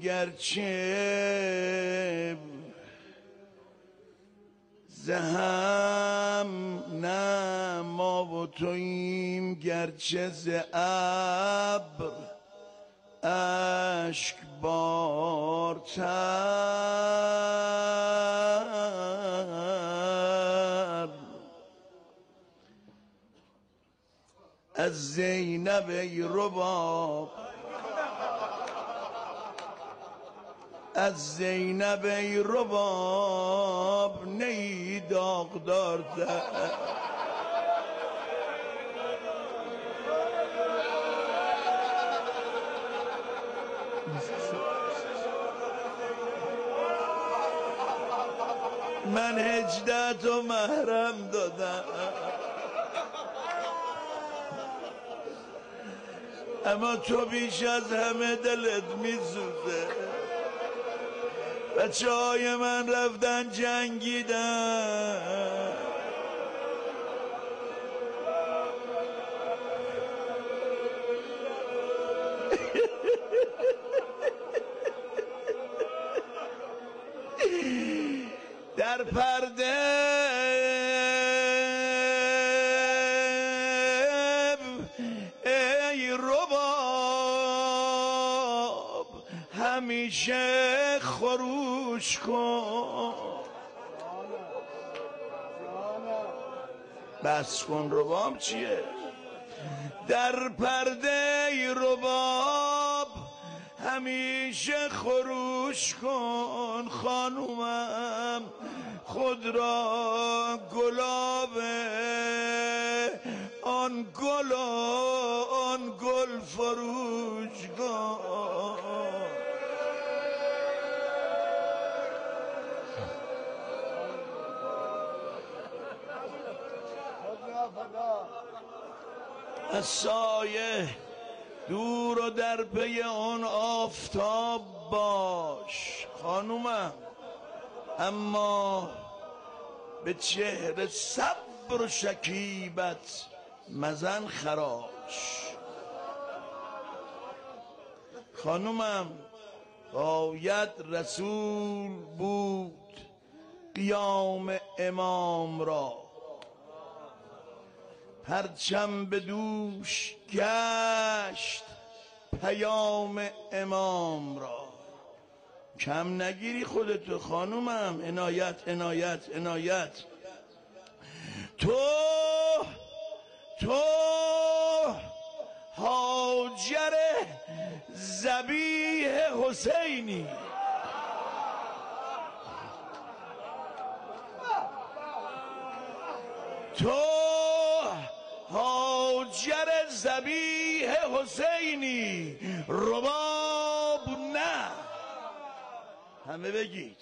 گرچه زهم نه ما و توییم، گرچه ز ابر اشک بارتر. از زینب ای رباب، از زینب ای رباب، نی داغدارتر. من 18 تا محرم دادم، اما تو بیش از همه دلت میسوزه. بچه های من رفتن جنگیدن، در پرده ای رباب همیشه خروش کن. بس کن رباب چیه؟ در پرده ای رباب همیشه خروش کن. خانومم خود را گلاب آن گل فروش کن. از سایه دور و در پی آن آفتاب باش خانومم، اما به چهره صبر و شکیبت مزن خراش. خانومم باید رسول بود قیام امام را، پرچم به دوش گشت پیام امام را. کم نگیری خودتو خانومم، عنایت عنایت عنایت. تو هاجر ذبیح حسینی، تو هاجر ذبیح حسینی، رباب نه. همه بگید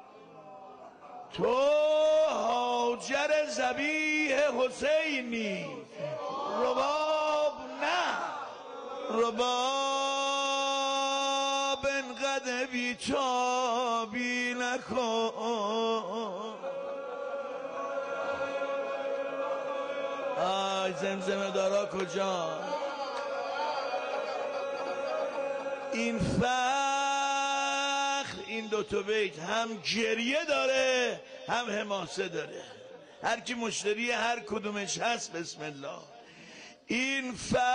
تو هاجر ذبیح حسینی، رباب نه. رباب انقدر بیتابی نکن. آی زمزمه دارا کجا؟ این فخر، این دوتا بیت هم گریه داره هم حماسه داره. هر کی مشتری هر کدومش هست بسم الله. این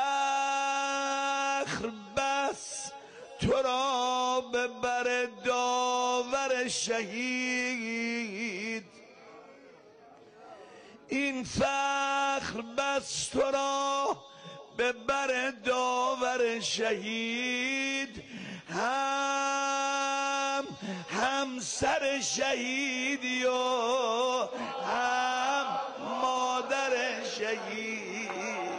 فخر بس تو را به بر داور شهید، این فخر بس تو را به بر داور شهید. هم سر شهیدی و هم مادر شهید.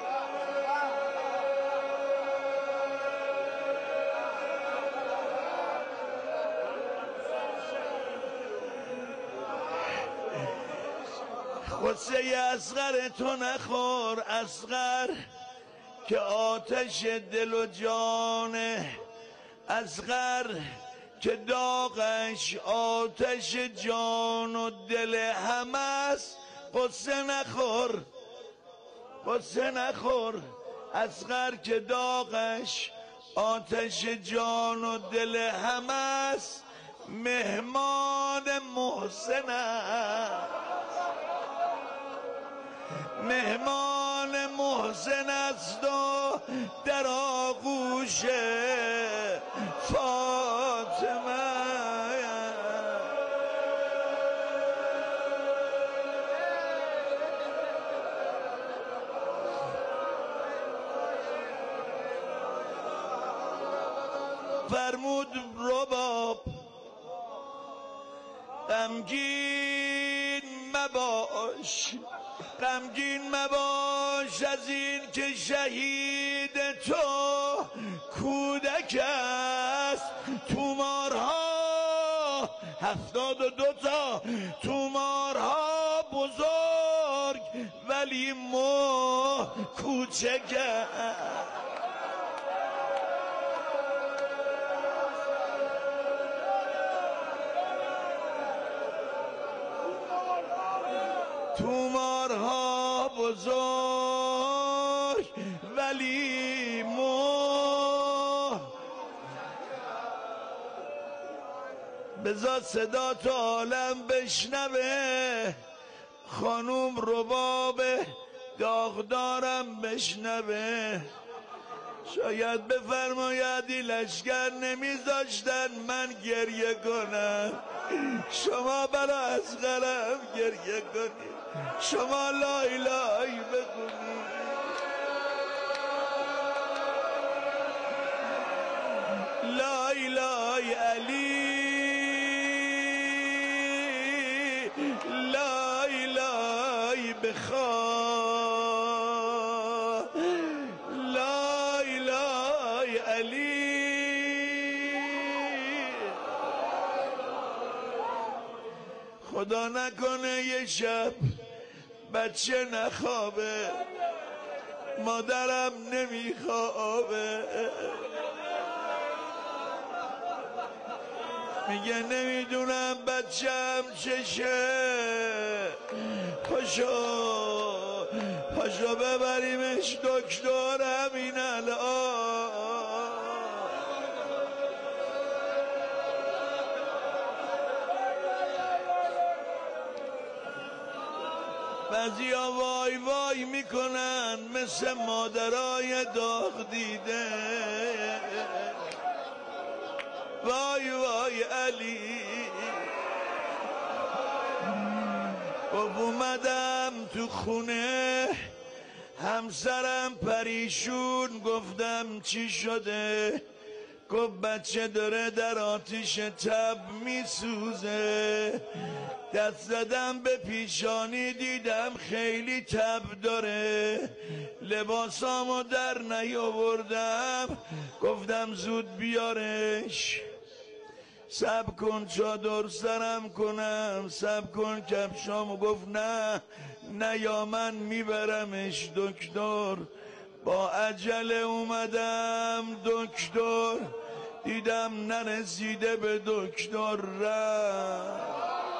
قصه اصغر تو نخور اصغر، که آتش دل و جانه. اصغر که داغش آتش جان و دل همه است. قصه نخور قصه نخور اصغر، که داغش آتش جان و دل هم است مهمان محسن است، مهمان محسن است و در آغوش فاطمه. فرمود رباب غمگین مباش، غمگین مباش از این که شهید تو کودک است. تومارها 72 تا تومارها بزرگ ولی کوچک است. تومارها بزرگ ولی بذار صدا تو عالم بشنوه، خانوم رباب داغدارم بشنوه. شاید بفرماید این لشکر نمیذاشتن من گریه کنم، شما برا اصغرم گریه کنید، شما لا الهی بخونید. لا الهی علی، لا الهی بخواه، لا الهی علی. خدا نکنه یه شب بچه نخوابه، مادرم نمیخوابه، میگه نمیدونم بچم چشه، پاشو ببریمش دکتر همین الان. بعضیا وای وای میکنن مثل مادرای داغ دیده، وای وای علی. اومدم تو خونه همسرم پریشون، گفتم چی شده؟ گفت بچه داره در آتیش تب میسوزه. دست زدم به پیشانی دیدم خیلی تب داره، لباسامو در نیاوردم، گفتم زود بیارش. صبر کن چادر سرم کنم، صبر کن کفشامو. گفت نه یا من میبرمش دکتر. با عجله اومدم دکتر، دیدم نرسیده به دکتر رفت.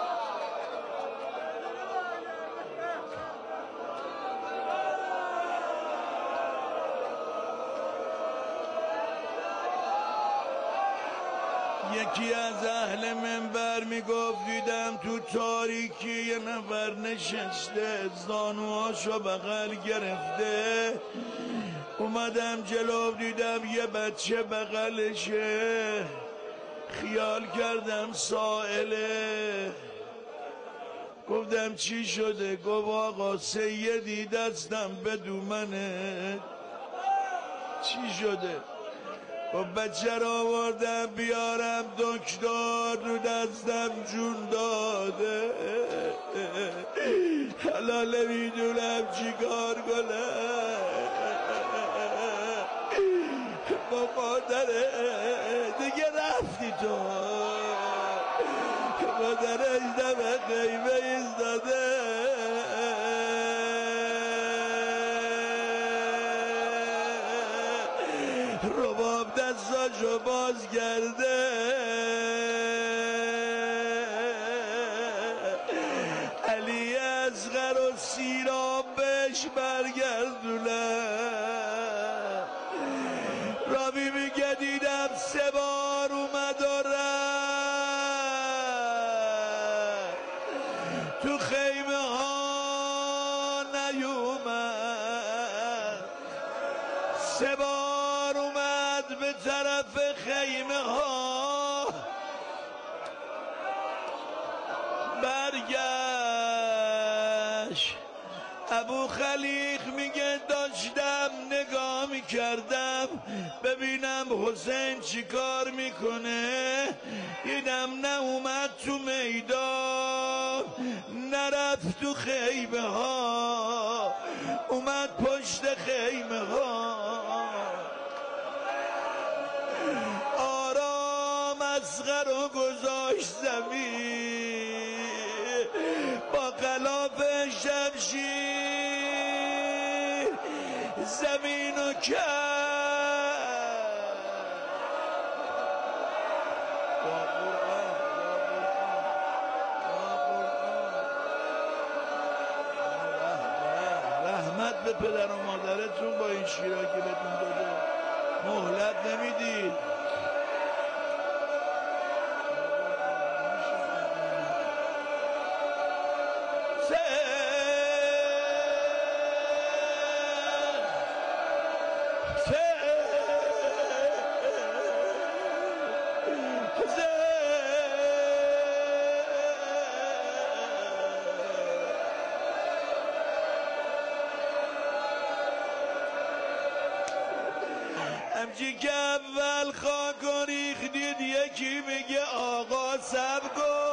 یکی از اهل منبر میگفت دیدم تو تاریکی یه نفر نشسته، زانوهاشو بغل گرفته. اومدم جلو دیدم یه بچه بغلشه، خیال کردم سائله. گفتم چی شده؟ گفت آقا سیدی دستم بدومنه. چی شده؟ گفت بچه را آوردم بیارم دکتر، رو دستم جون داده، حالا نمیدونم چی کار کنم. با مادره دیگه رفتی تو، مادرش دم خیمه ایستاده، رباب دستاشو باز کرده، علی اصغر و سیراب بهش برگردونه. رابی میگه تو خیمه ها نیومد، 3 بار اومد به طرف خیمه ها، برگشت. ابو خلیق میگه داشتم نگاه میکردم ببینم حسین چی کار میکنه، دیدم نه اومد تو میدان نرفت تو خیمه ها، اومد پشت خیمه ها، آرام اصغر و گذاشت زمین با غلاف شمشیر زمینو کرد. رحمت به پدر و مادرتون با این شیرا که بهتون داده، مهلت نمیدید. همچی که اول خاک و ریختید یکی میگه آقا صبر کن،